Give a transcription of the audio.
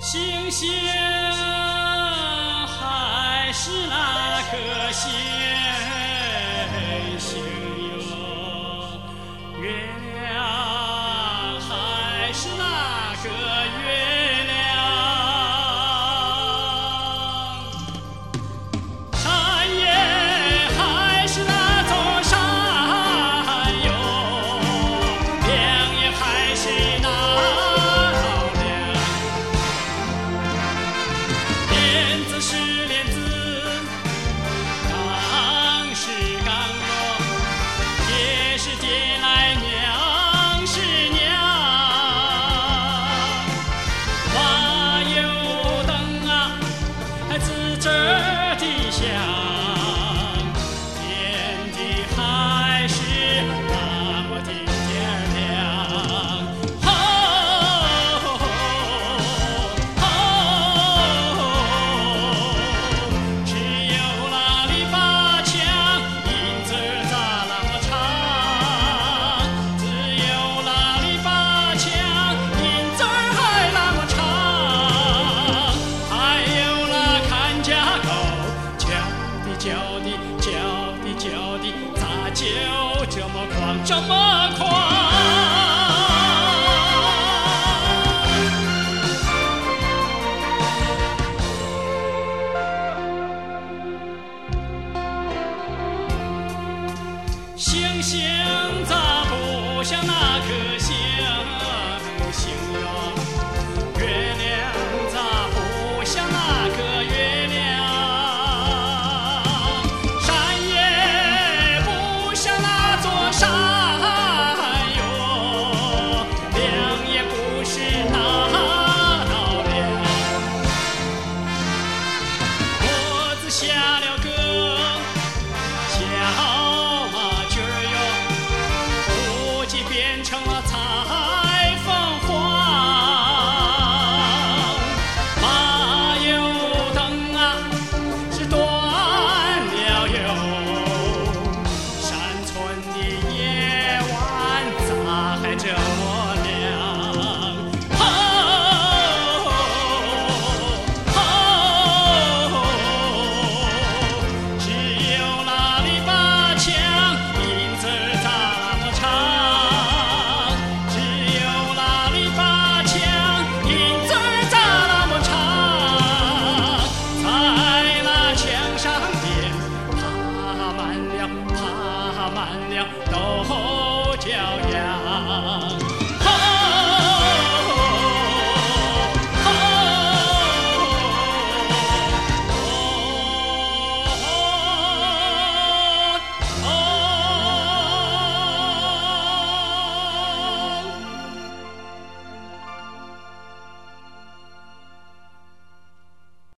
星星还是那颗星星哟，月亮还是那个月亮，山也还是那座山哟，梁也还是那老梁，链子是链子，钢是钢哟，爹是爹来娘是娘，瓦有灯啊，自这儿的响，天地还是那么的点亮。只有那篱笆墙，影子儿咋那么长？只有那篱笆墙，影子儿还那么长。还有那看家狗，叫的，咋就这么狂，这么狂？星星咋不像那颗星星哟？月亮咋不像那个月亮？山也不像那座山哟，梁也不是那老梁。脖子下了个小句儿哟，估计变成了彩凤凰。马有灯啊，是断了哟，山村的夜晚咋还这么亮？只有那篱笆墙，影子儿咋那么长？只有那篱笆墙，影子儿咋那么长？在那墙上边爬满了都叫呀。